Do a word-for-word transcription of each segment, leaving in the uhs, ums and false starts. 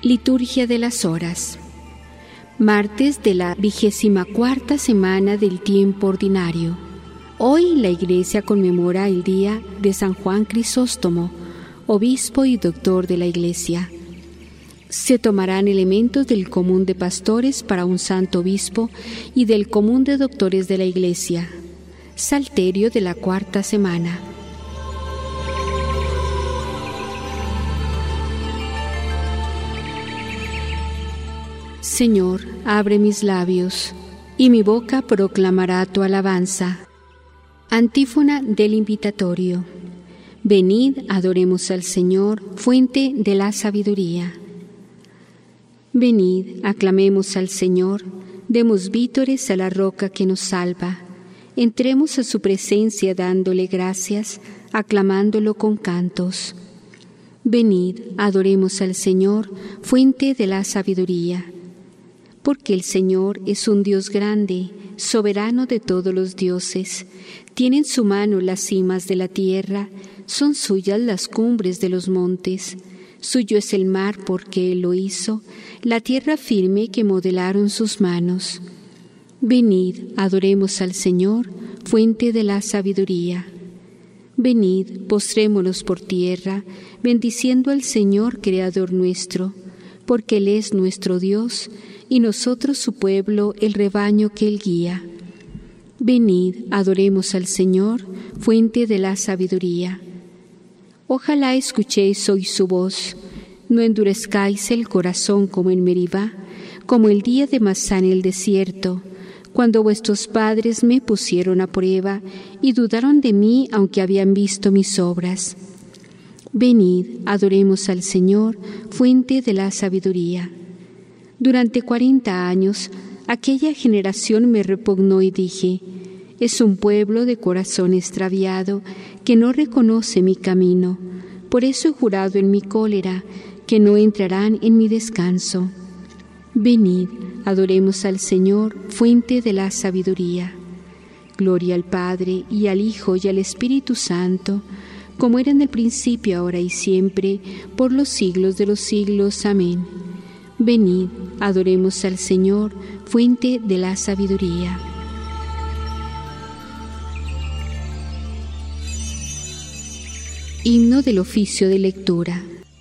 Liturgia de las Horas. Martes de la vigésima cuarta semana del tiempo ordinario. Hoy la Iglesia conmemora el día de San Juan Crisóstomo, obispo y doctor de la Iglesia. Se tomarán elementos del común de pastores para un santo obispo y del común de doctores de la Iglesia. Salterio de la cuarta semana. Señor, abre mis labios, y mi boca proclamará tu alabanza. Antífona del invitatorio. Venid, adoremos al Señor, fuente de la sabiduría. Venid, aclamemos al Señor, demos vítores a la roca que nos salva. Entremos a su presencia dándole gracias, aclamándolo con cantos. Venid, adoremos al Señor, fuente de la sabiduría. Porque el Señor es un Dios grande, soberano de todos los dioses. Tiene en su mano las cimas de la tierra, son suyas las cumbres de los montes. Suyo es el mar porque Él lo hizo, la tierra firme que modelaron sus manos. Venid, adoremos al Señor, fuente de la sabiduría. Venid, postrémonos por tierra, bendiciendo al Señor, Creador nuestro, porque Él es nuestro Dios, y nosotros su pueblo, el rebaño que Él guía. Venid, adoremos al Señor, fuente de la sabiduría. Ojalá escuchéis hoy su voz, no endurezcáis el corazón como en Meribá, como el día de Masá en el desierto, cuando vuestros padres me pusieron a prueba y dudaron de mí aunque habían visto mis obras. Venid, adoremos al Señor, fuente de la sabiduría. Durante cuarenta años, aquella generación me repugnó y dije, es un pueblo de corazón extraviado que no reconoce mi camino. Por eso he jurado en mi cólera que no entrarán en mi descanso. Venid, adoremos al Señor, fuente de la sabiduría. Gloria al Padre, y al Hijo, y al Espíritu Santo, como era en el principio, ahora y siempre, por los siglos de los siglos. Amén. Venid, adoremos al Señor, fuente de la sabiduría. Himno del oficio de lectura.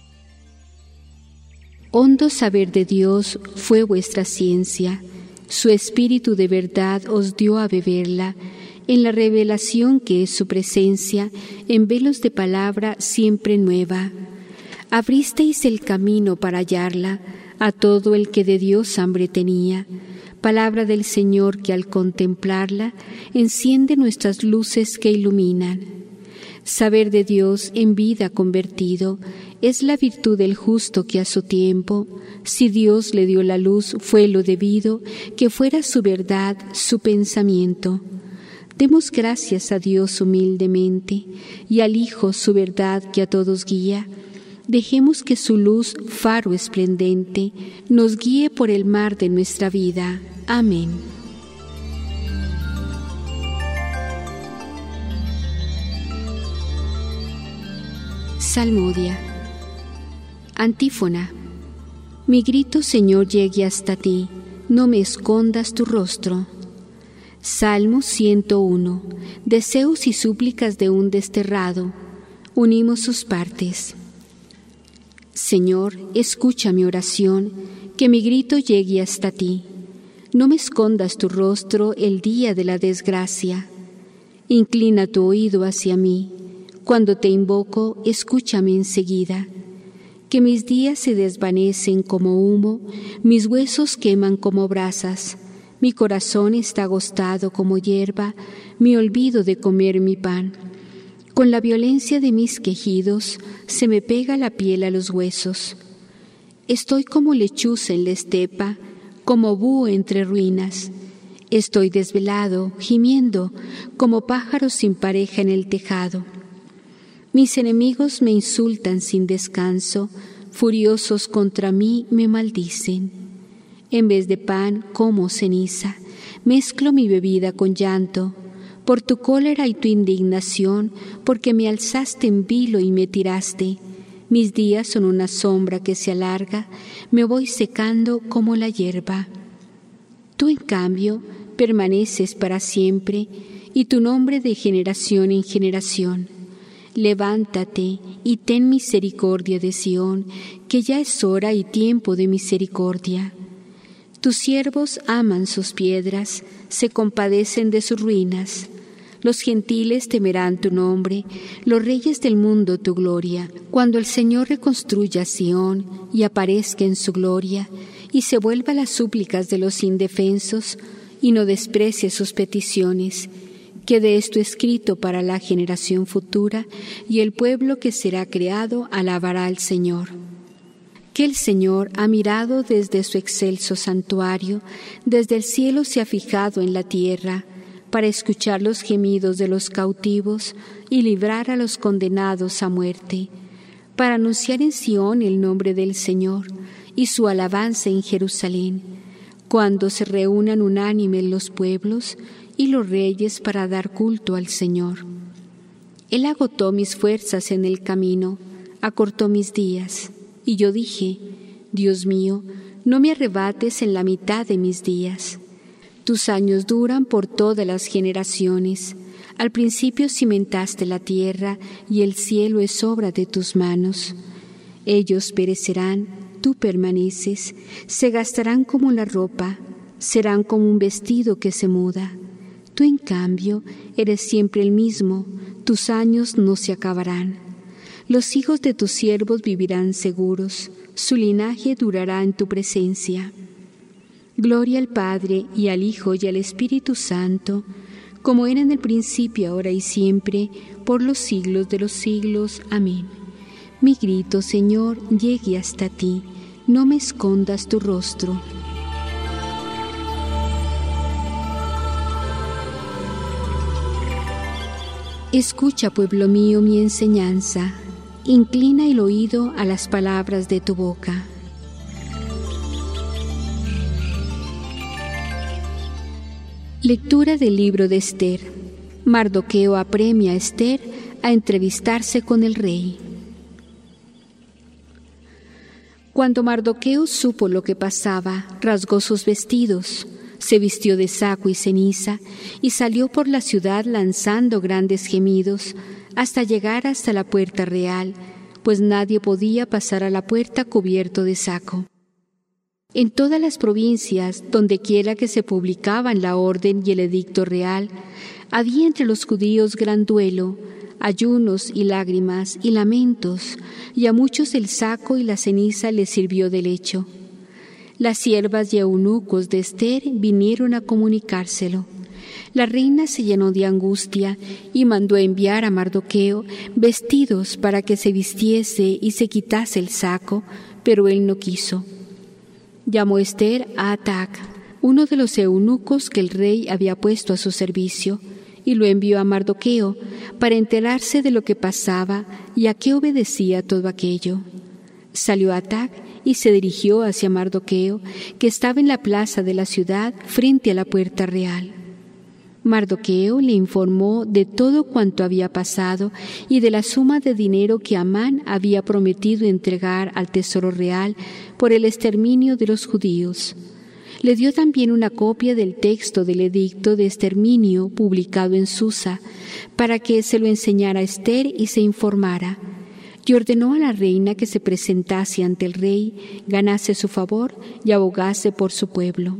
Hondo saber de Dios fue vuestra ciencia, su espíritu de verdad os dio a beberla, en la revelación que es su presencia, en velos de palabra siempre nueva. Abristeis el camino para hallarla, a todo el que de Dios hambre tenía, palabra del Señor que al contemplarla enciende nuestras luces que iluminan. Saber de Dios en vida convertido es la virtud del justo que a su tiempo, si Dios le dio la luz, fue lo debido que fuera su verdad, su pensamiento. Demos gracias a Dios humildemente y al Hijo su verdad que a todos guía. Dejemos que su luz, faro esplendente, nos guíe por el mar de nuestra vida. Amén. Salmodia. Antífona. Mi grito, Señor, llegue hasta ti, no me escondas tu rostro. Salmo ciento uno. Deseos y súplicas de un desterrado. Unimos sus partes. Señor, escucha mi oración, que mi grito llegue hasta ti. No me escondas tu rostro el día de la desgracia. Inclina tu oído hacia mí. Cuando te invoco, escúchame enseguida. Que mis días se desvanecen como humo, mis huesos queman como brasas. Mi corazón está agostado como hierba, me olvido de comer mi pan. Con la violencia de mis quejidos se me pega la piel a los huesos. Estoy como lechuza en la estepa, como búho entre ruinas. Estoy desvelado, gimiendo, como pájaro sin pareja en el tejado. Mis enemigos me insultan sin descanso, furiosos contra mí me maldicen. En vez de pan como ceniza, mezclo mi bebida con llanto. Por tu cólera y tu indignación, porque me alzaste en vilo y me tiraste, Mis días son una sombra que se alarga, me voy secando como la hierba. Tú, en cambio, permaneces para siempre, y tu nombre de generación en generación. Levántate y ten misericordia de Sión, que ya es hora y tiempo de misericordia. Tus siervos aman sus piedras, se compadecen de sus ruinas. Los gentiles temerán tu nombre, los reyes del mundo tu gloria. Cuando el Señor reconstruya Sión y aparezca en su gloria, y se vuelva a las súplicas de los indefensos, y no desprecie sus peticiones, quede esto escrito para la generación futura, y el pueblo que será creado alabará al Señor. Que el Señor ha mirado desde su excelso santuario, desde el cielo se ha fijado en la tierra, para escuchar los gemidos de los cautivos y librar a los condenados a muerte, para anunciar en Sión el nombre del Señor y su alabanza en Jerusalén, cuando se reúnan unánimes los pueblos y los reyes para dar culto al Señor. Él agotó mis fuerzas en el camino, acortó mis días, y yo dije: Dios mío, no me arrebates en la mitad de mis días. Tus años duran por todas las generaciones. Al principio cimentaste la tierra, y el cielo es obra de tus manos. Ellos perecerán, tú permaneces, se gastarán como la ropa, serán como un vestido que se muda. Tú, en cambio, eres siempre el mismo, tus años no se acabarán. Los hijos de tus siervos vivirán seguros, su linaje durará en tu presencia. Gloria al Padre, y al Hijo, y al Espíritu Santo, como era en el principio, ahora y siempre, por los siglos de los siglos. Amén. Mi grito, Señor, llegue hasta ti, no me escondas tu rostro. Escucha, pueblo mío, mi enseñanza, inclina el oído a las palabras de tu boca. Lectura del libro de Esther. Mardoqueo apremia a Esther a entrevistarse con el rey. Cuando Mardoqueo supo lo que pasaba, rasgó sus vestidos, se vistió de saco y ceniza y salió por la ciudad lanzando grandes gemidos hasta llegar hasta la puerta real, pues nadie podía pasar a la puerta cubierto de saco. En todas las provincias, dondequiera que se publicaban la orden y el edicto real, había entre los judíos gran duelo, ayunos y lágrimas y lamentos, y a muchos el saco y la ceniza les sirvió de lecho. Las siervas y eunucos de Esther vinieron a comunicárselo. La reina se llenó de angustia y mandó enviar a Mardoqueo vestidos para que se vistiese y se quitase el saco, pero él no quiso. Llamó Esther a Atac, uno de los eunucos que el rey había puesto a su servicio, y lo envió a Mardoqueo para enterarse de lo que pasaba y a qué obedecía todo aquello. Salió Atac y se dirigió hacia Mardoqueo, que estaba en la plaza de la ciudad frente a la puerta real. Mardoqueo le informó de todo cuanto había pasado y de la suma de dinero que Amán había prometido entregar al tesoro real por el exterminio de los judíos. Le dio también una copia del texto del edicto de exterminio publicado en Susa, para que se lo enseñara a Esther y se informara. Y ordenó a la reina que se presentase ante el rey, ganase su favor y abogase por su pueblo.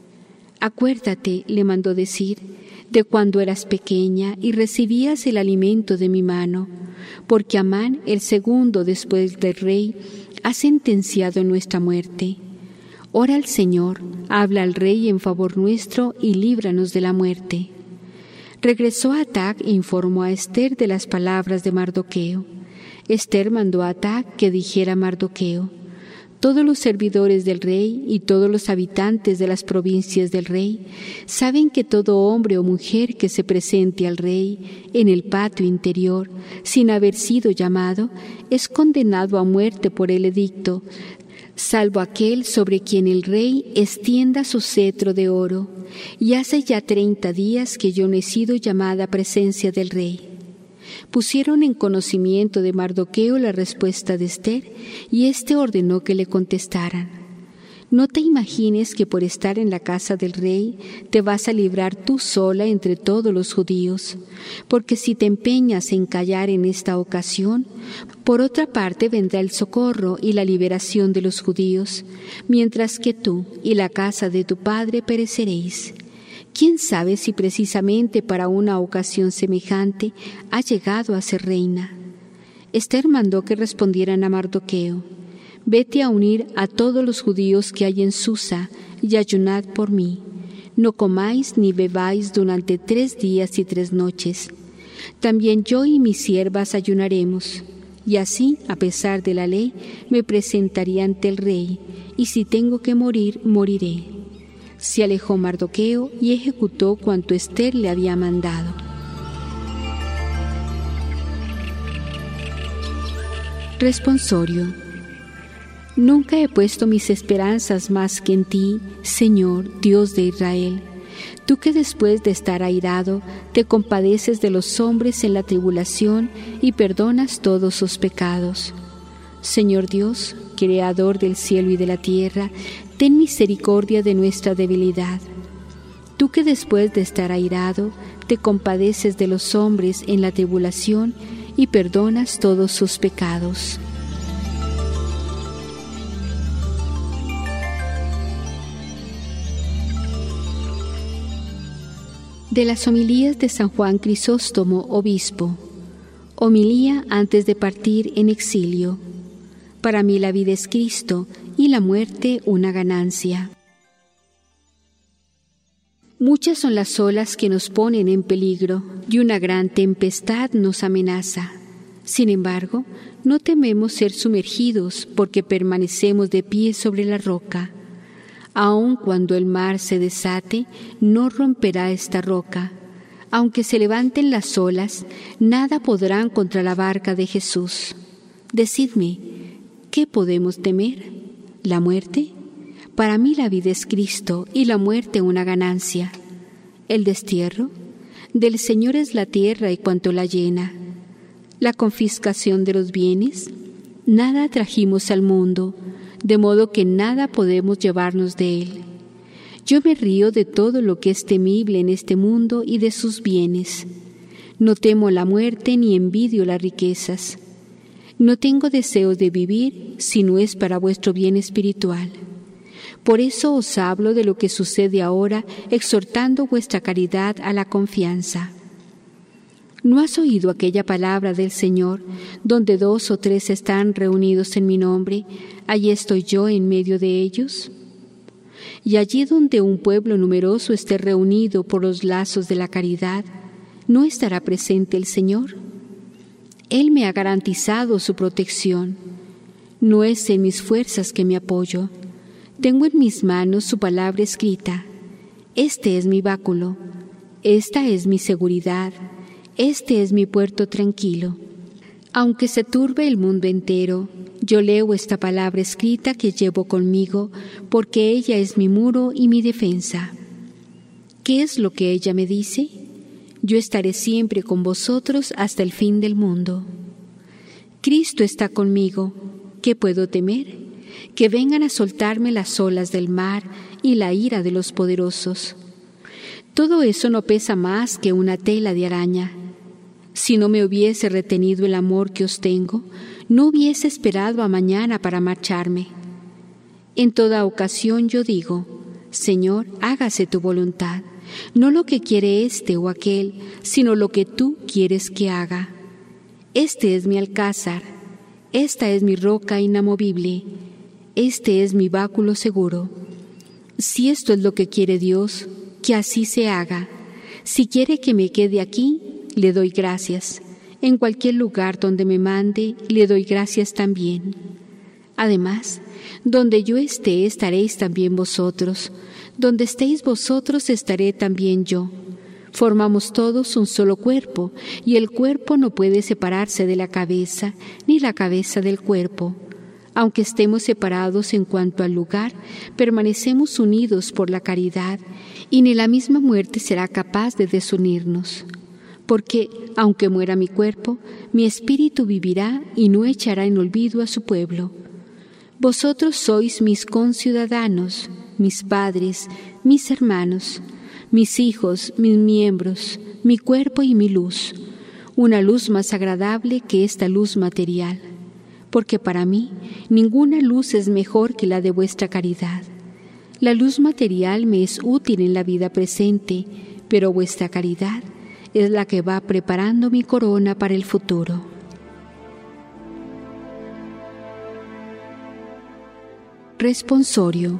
Acuérdate, le mandó decir, de cuando eras pequeña y recibías el alimento de mi mano, porque Amán, el segundo después del rey, ha sentenciado nuestra muerte. Ora al Señor, habla al rey en favor nuestro y líbranos de la muerte. Regresó Atac e informó a Esther de las palabras de Mardoqueo. Esther mandó a Atac que dijera a Mardoqueo: todos los servidores del rey y todos los habitantes de las provincias del rey saben que todo hombre o mujer que se presente al rey en el patio interior, sin haber sido llamado, es condenado a muerte por el edicto, salvo aquel sobre quien el rey extienda su cetro de oro. Y hace ya treinta días que yo no he sido llamada a presencia del rey. Pusieron en conocimiento de Mardoqueo la respuesta de Ester, y éste ordenó que le contestaran. No te imagines que por estar en la casa del rey te vas a librar tú sola entre todos los judíos, porque si te empeñas en callar en esta ocasión, por otra parte vendrá el socorro y la liberación de los judíos, mientras que tú y la casa de tu padre pereceréis. ¿Quién sabe si precisamente para una ocasión semejante ha llegado a ser reina? Ester mandó que respondieran a Mardoqueo: Vete a unir a todos los judíos que hay en Susa y ayunad por mí. No comáis ni bebáis durante tres días y tres noches. También yo y mis siervas ayunaremos. Y así, a pesar de la ley, me presentaré ante el rey, y si tengo que morir, moriré. Se alejó Mardoqueo y ejecutó cuanto Ester le había mandado. Responsorio. Nunca he puesto mis esperanzas más que en ti, Señor, Dios de Israel. Tú que después de estar airado, te compadeces de los hombres en la tribulación y perdonas todos sus pecados. Señor Dios, Creador del cielo y de la tierra, ten misericordia de nuestra debilidad. Tú que después de estar airado, te compadeces de los hombres en la tribulación y perdonas todos sus pecados. De las homilías de San Juan Crisóstomo, obispo. Homilía antes de partir en exilio. Para mí la vida es Cristo y la muerte una ganancia. Muchas son las olas que nos ponen en peligro y una gran tempestad nos amenaza. Sin embargo, no tememos ser sumergidos porque permanecemos de pie sobre la roca. Aun cuando el mar se desate, no romperá esta roca. Aunque se levanten las olas, nada podrán contra la barca de Jesús. Decidme, ¿qué podemos temer? ¿La muerte? Para mí la vida es Cristo y la muerte una ganancia. ¿El destierro? Del Señor es la tierra y cuanto la llena. ¿La confiscación de los bienes? Nada trajimos al mundo, de modo que nada podemos llevarnos de él. Yo me río de todo lo que es temible en este mundo y de sus bienes. No temo la muerte ni envidio las riquezas. No tengo deseos de vivir si no es para vuestro bien espiritual. Por eso os hablo de lo que sucede ahora, exhortando vuestra caridad a la confianza. ¿No has oído aquella palabra del Señor, donde dos o tres están reunidos en mi nombre, allí estoy yo en medio de ellos? Y allí donde un pueblo numeroso esté reunido por los lazos de la caridad, ¿no estará presente el Señor? Él me ha garantizado su protección. No es en mis fuerzas que me apoyo. Tengo en mis manos su palabra escrita. Este es mi báculo. Esta es mi seguridad. Este es mi puerto tranquilo. Aunque se turbe el mundo entero, yo leo esta palabra escrita que llevo conmigo, porque ella es mi muro y mi defensa. ¿Qué es lo que ella me dice? Yo estaré siempre con vosotros hasta el fin del mundo. Cristo está conmigo. ¿Qué puedo temer? Que vengan a soltarme las olas del mar y la ira de los poderosos. Todo eso no pesa más que una tela de araña. Si no me hubiese retenido el amor que os tengo, no hubiese esperado a mañana para marcharme. En toda ocasión yo digo, Señor, hágase tu voluntad, no lo que quiere este o aquel, sino lo que tú quieres que haga. Este es mi alcázar, esta es mi roca inamovible, este es mi báculo seguro. Si esto es lo que quiere Dios, que así se haga. Si quiere que me quede aquí, le doy gracias. En cualquier lugar donde me mande, le doy gracias también. Además, donde yo esté, estaréis también vosotros. Donde estéis vosotros, estaré también yo. Formamos todos un solo cuerpo, y el cuerpo no puede separarse de la cabeza, ni la cabeza del cuerpo. Aunque estemos separados en cuanto al lugar, permanecemos unidos por la caridad, y ni la misma muerte será capaz de desunirnos. Porque, aunque muera mi cuerpo, mi espíritu vivirá y no echará en olvido a su pueblo. Vosotros sois mis conciudadanos, mis padres, mis hermanos, mis hijos, mis miembros, mi cuerpo y mi luz, una luz más agradable que esta luz material, porque para mí ninguna luz es mejor que la de vuestra caridad. La luz material me es útil en la vida presente, pero vuestra caridad es la que va preparando mi corona para el futuro. Responsorio.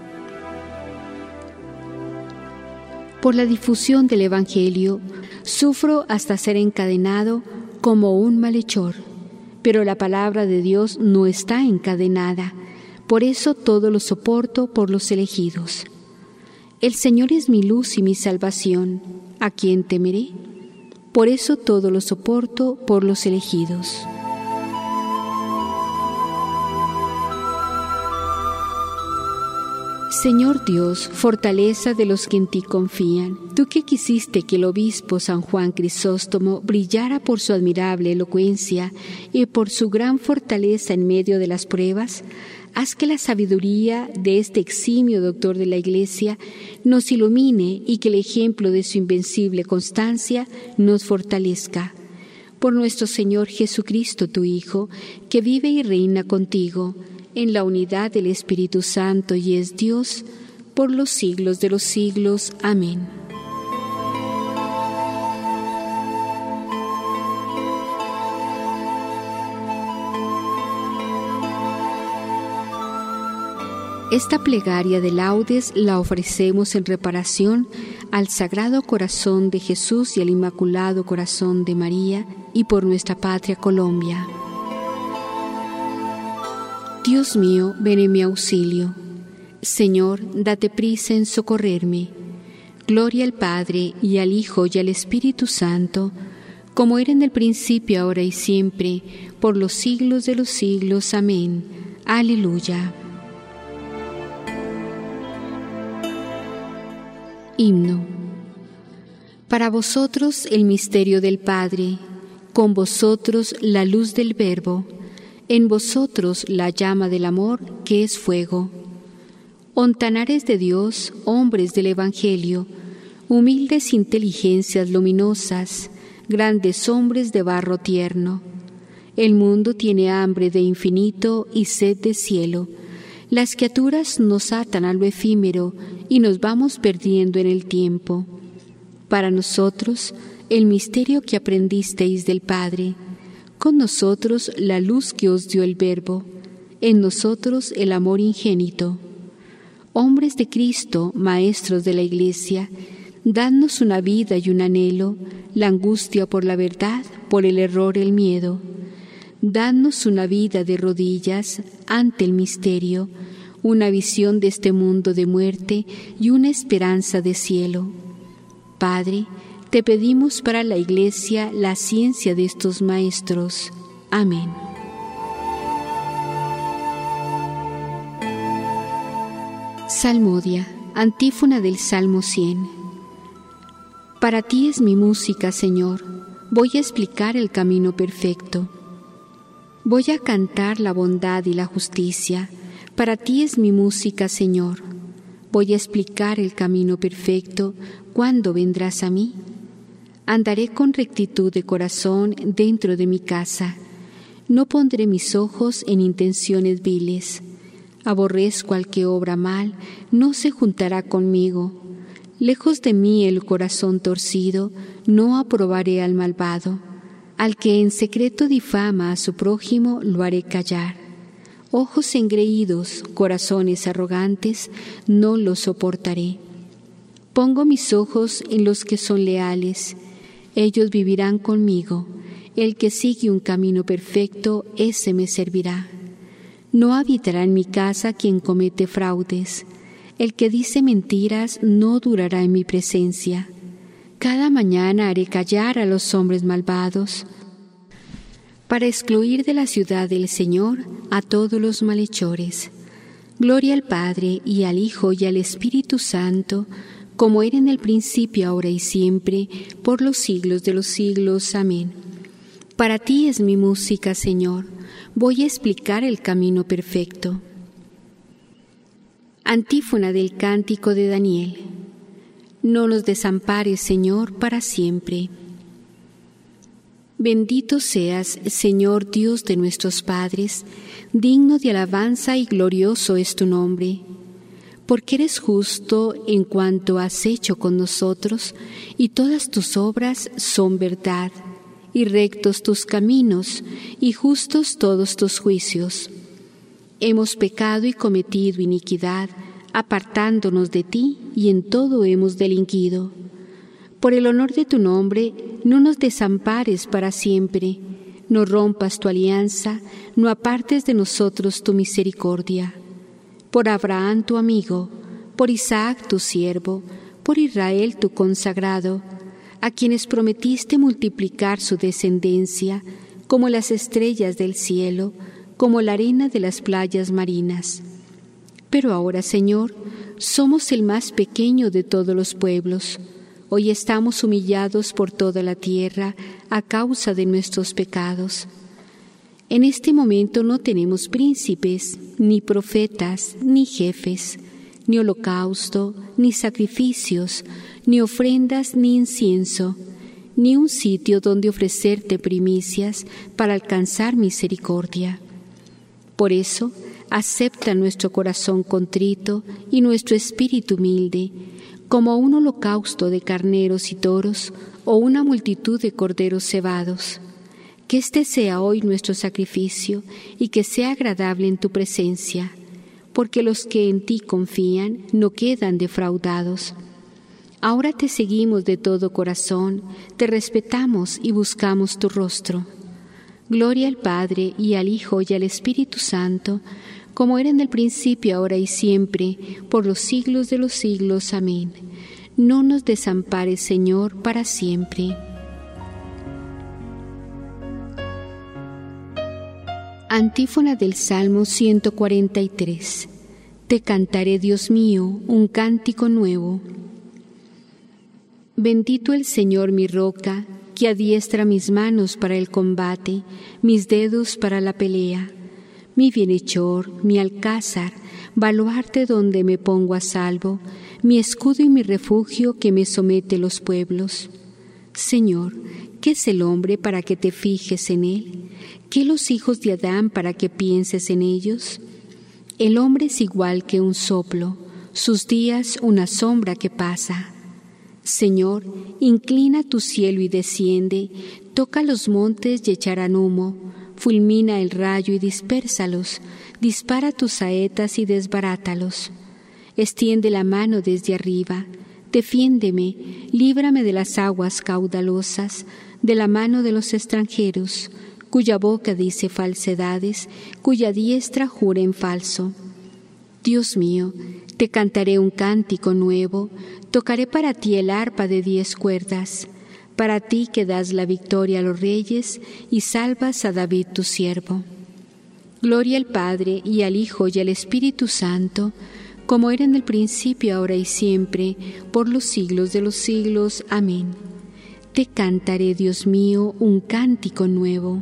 Por la difusión del Evangelio, sufro hasta ser encadenado como un malhechor, pero la palabra de Dios no está encadenada, por eso todo lo soporto por los elegidos. El Señor es mi luz y mi salvación, ¿a quién temeré? Por eso todo lo soporto por los elegidos. Señor Dios, fortaleza de los que en ti confían, tú que quisiste que el obispo San Juan Crisóstomo brillara por su admirable elocuencia y por su gran fortaleza en medio de las pruebas, haz que la sabiduría de este eximio doctor de la Iglesia nos ilumine y que el ejemplo de su invencible constancia nos fortalezca. Por nuestro Señor Jesucristo, tu Hijo, que vive y reina contigo, en la unidad del Espíritu Santo y es Dios, por los siglos de los siglos. Amén. Esta plegaria de laudes la ofrecemos en reparación al Sagrado Corazón de Jesús y al Inmaculado Corazón de María y por nuestra patria Colombia. Dios mío, ven en mi auxilio. Señor, date prisa en socorrerme. Gloria al Padre, y al Hijo, y al Espíritu Santo, como era en el principio, ahora y siempre, por los siglos de los siglos. Amén. Aleluya. Himno. Para vosotros el misterio del Padre, con vosotros la luz del Verbo, en vosotros la llama del amor que es fuego. Ontanares de Dios, hombres del Evangelio, humildes inteligencias luminosas, grandes hombres de barro tierno. El mundo tiene hambre de infinito y sed de cielo. Las criaturas nos atan a lo efímero y nos vamos perdiendo en el tiempo. Para nosotros, el misterio que aprendisteis del Padre, con nosotros la luz que os dio el Verbo, en nosotros el amor ingénito. Hombres de Cristo, maestros de la Iglesia, dadnos una vida y un anhelo, la angustia por la verdad, por el error el miedo. Dadnos una vida de rodillas ante el misterio, una visión de este mundo de muerte y una esperanza de cielo. Padre, te pedimos para la Iglesia la ciencia de estos maestros. Amén. Salmodia, antífona del Salmo cien. Para ti es mi música, Señor. Voy a explicar el camino perfecto. Voy a cantar la bondad y la justicia. Para ti es mi música, Señor. Voy a explicar el camino perfecto. ¿Cuándo vendrás a mí? Andaré con rectitud de corazón dentro de mi casa. No pondré mis ojos en intenciones viles. Aborrezco al que obra mal, no se juntará conmigo. Lejos de mí el corazón torcido, no aprobaré al malvado. Al que en secreto difama a su prójimo, lo haré callar. Ojos engreídos, corazones arrogantes, no los soportaré. Pongo mis ojos en los que son leales. Ellos vivirán conmigo. El que sigue un camino perfecto, ese me servirá. No habitará en mi casa quien comete fraudes. El que dice mentiras no durará en mi presencia. Cada mañana haré callar a los hombres malvados, para excluir de la ciudad del Señor a todos los malhechores. Gloria al Padre, y al Hijo, y al Espíritu Santo, como era en el principio, ahora y siempre, por los siglos de los siglos. Amén. Para ti es mi música, Señor. Voy a explicar el camino perfecto. Antífona del cántico de Daniel. No nos desampares, Señor, para siempre. Bendito seas, Señor Dios de nuestros padres, digno de alabanza y glorioso es tu nombre, porque eres justo en cuanto has hecho con nosotros, y todas tus obras son verdad, y rectos tus caminos, y justos todos tus juicios. Hemos pecado y cometido iniquidad, apartándonos de ti, y en todo hemos delinquido. Por el honor de tu nombre, no nos desampares para siempre, no rompas tu alianza, no apartes de nosotros tu misericordia. Por Abraham tu amigo, por Isaac tu siervo, por Israel tu consagrado, a quienes prometiste multiplicar su descendencia como las estrellas del cielo, como la arena de las playas marinas. Pero ahora, Señor, somos el más pequeño de todos los pueblos. Hoy estamos humillados por toda la tierra a causa de nuestros pecados. En este momento no tenemos príncipes, ni profetas, ni jefes, ni holocausto, ni sacrificios, ni ofrendas, ni incienso, ni un sitio donde ofrecerte primicias para alcanzar misericordia. Por eso, acepta nuestro corazón contrito y nuestro espíritu humilde, como un holocausto de carneros y toros o una multitud de corderos cebados. Que este sea hoy nuestro sacrificio y que sea agradable en tu presencia, porque los que en ti confían no quedan defraudados. Ahora te seguimos de todo corazón, te respetamos y buscamos tu rostro. Gloria al Padre, y al Hijo, y al Espíritu Santo, como era en el principio, ahora y siempre, por los siglos de los siglos. Amén. No nos desampares, Señor, para siempre. Antífona del Salmo ciento cuarenta y tres. Te cantaré, Dios mío, un cántico nuevo. Bendito el Señor, mi roca, que adiestra mis manos para el combate, mis dedos para la pelea. Mi bienhechor, mi alcázar, baluarte donde me pongo a salvo, mi escudo y mi refugio que me somete los pueblos. Señor, ¿qué es el hombre para que te fijes en él? ¿Qué los hijos de Adán para que pienses en ellos? El hombre es igual que un soplo, sus días una sombra que pasa. Señor, inclina tu cielo y desciende, toca los montes y echarán humo. Fulmina el rayo y dispérsalos, dispara tus saetas y desbarátalos. Extiende la mano desde arriba, defiéndeme, líbrame de las aguas caudalosas, de la mano de los extranjeros, cuya boca dice falsedades, cuya diestra jura en falso. Dios mío, te cantaré un cántico nuevo, tocaré para ti el arpa de diez cuerdas. Para ti que das la victoria a los reyes y salvas a David tu siervo. Gloria al Padre, y al Hijo, y al Espíritu Santo, como era en el principio, ahora y siempre, por los siglos de los siglos. Amén. Te cantaré, Dios mío, un cántico nuevo.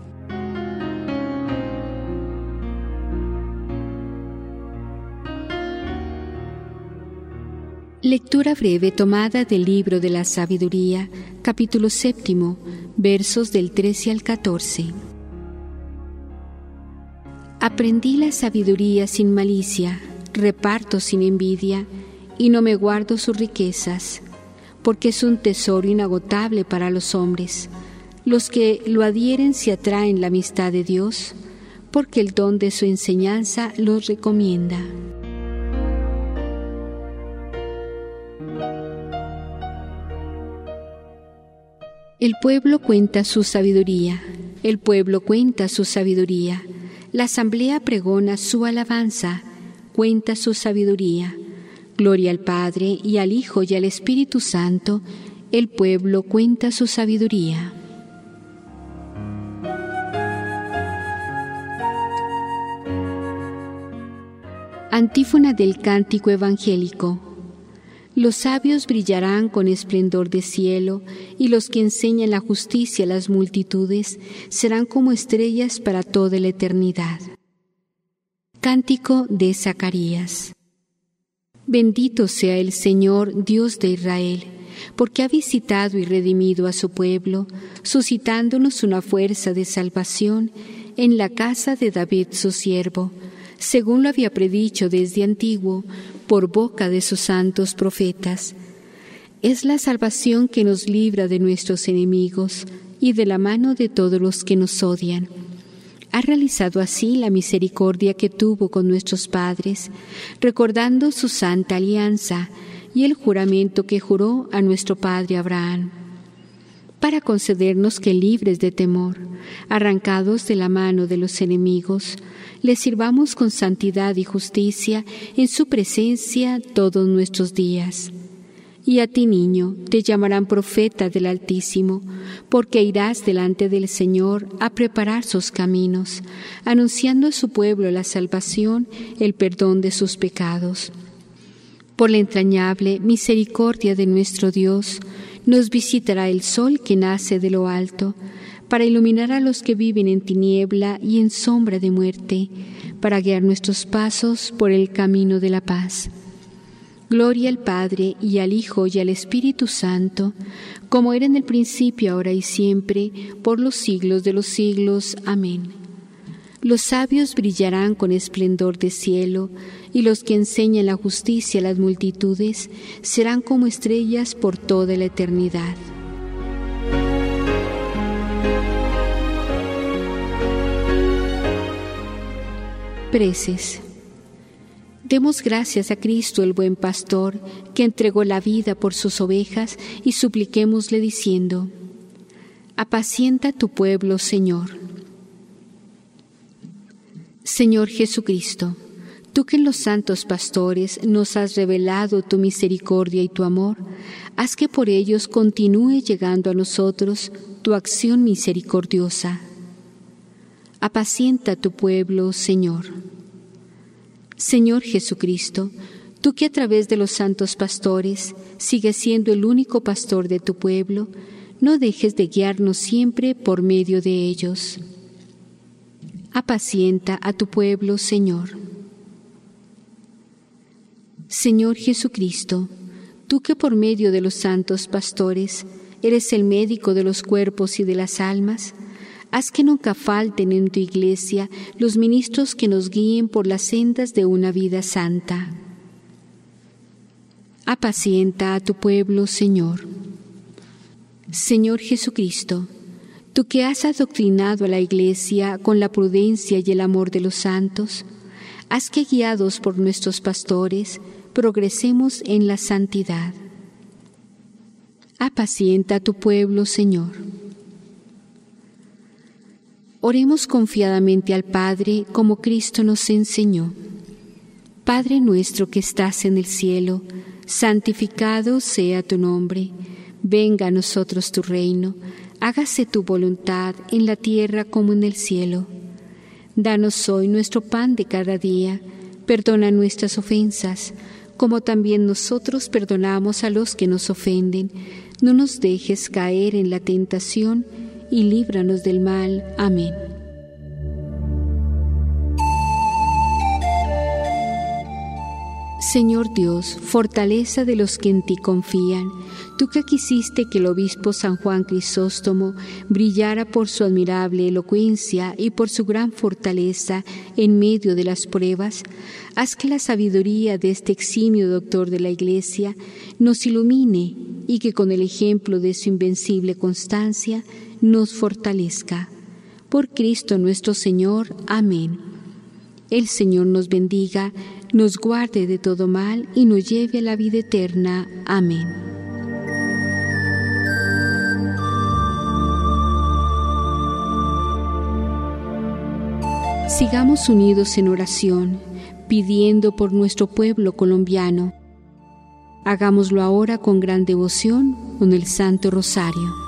Lectura breve tomada del libro de la Sabiduría, capítulo séptimo, versos del trece al catorce. Aprendí la sabiduría sin malicia, reparto sin envidia, y no me guardo sus riquezas, porque es un tesoro inagotable para los hombres. Los que lo adhieren se atraen la amistad de Dios, porque el don de su enseñanza los recomienda. El pueblo cuenta su sabiduría, el pueblo cuenta su sabiduría, la asamblea pregona su alabanza, cuenta su sabiduría. Gloria al Padre, y al Hijo, y al Espíritu Santo, el pueblo cuenta su sabiduría. Antífona del cántico evangélico. Los sabios brillarán con esplendor de cielo, y los que enseñan la justicia a las multitudes serán como estrellas para toda la eternidad. Cántico de Zacarías. Bendito sea el Señor, Dios de Israel, porque ha visitado y redimido a su pueblo, suscitándonos una fuerza de salvación en la casa de David su siervo, según lo había predicho desde antiguo, por boca de sus santos profetas. Es la salvación que nos libra de nuestros enemigos y de la mano de todos los que nos odian. Ha realizado así la misericordia que tuvo con nuestros padres, recordando su santa alianza y el juramento que juró a nuestro padre Abraham, para concedernos que, libres de temor, arrancados de la mano de los enemigos, le sirvamos con santidad y justicia en su presencia todos nuestros días. Y a ti, niño, te llamarán profeta del Altísimo, porque irás delante del Señor a preparar sus caminos, anunciando a su pueblo la salvación, el perdón de sus pecados. Por la entrañable misericordia de nuestro Dios, nos visitará el sol que nace de lo alto, para iluminar a los que viven en tiniebla y en sombra de muerte, para guiar nuestros pasos por el camino de la paz. Gloria al Padre, y al Hijo, y al Espíritu Santo, como era en el principio, ahora y siempre, por los siglos de los siglos. Amén. Los sabios brillarán con esplendor de cielo, y los que enseñan la justicia a las multitudes serán como estrellas por toda la eternidad. Preces. Demos gracias a Cristo, el buen pastor, que entregó la vida por sus ovejas, y supliquémosle diciendo: apacienta tu pueblo, Señor. Señor Jesucristo, tú que en los santos pastores nos has revelado tu misericordia y tu amor, haz que por ellos continúe llegando a nosotros tu acción misericordiosa. Apacienta tu pueblo, Señor. Señor Jesucristo, tú que a través de los santos pastores sigues siendo el único pastor de tu pueblo, no dejes de guiarnos siempre por medio de ellos. Apacienta a tu pueblo, Señor. Señor Jesucristo, tú que por medio de los santos pastores eres el médico de los cuerpos y de las almas, haz que nunca falten en tu iglesia los ministros que nos guíen por las sendas de una vida santa. Apacienta a tu pueblo, Señor. Señor Jesucristo, tú que has adoctrinado a la iglesia con la prudencia y el amor de los santos, haz que, guiados por nuestros pastores, progresemos en la santidad. Apacienta a tu pueblo, Señor. Oremos confiadamente al Padre como Cristo nos enseñó. Padre nuestro que estás en el cielo, santificado sea tu nombre. Venga a nosotros tu reino. Hágase tu voluntad en la tierra como en el cielo. Danos hoy nuestro pan de cada día. Perdona nuestras ofensas, como también nosotros perdonamos a los que nos ofenden. No nos dejes caer en la tentación, y líbranos del mal. Amén. Señor Dios, fortaleza de los que en ti confían, tú que quisiste que el obispo San Juan Crisóstomo brillara por su admirable elocuencia y por su gran fortaleza en medio de las pruebas, haz que la sabiduría de este eximio doctor de la Iglesia nos ilumine y que con el ejemplo de su invencible constancia nos fortalezca. Por Cristo nuestro Señor. Amén. El Señor nos bendiga, nos guarde de todo mal y nos lleve a la vida eterna. Amén. Sigamos unidos en oración, pidiendo por nuestro pueblo colombiano. Hagámoslo ahora con gran devoción con el Santo Rosario.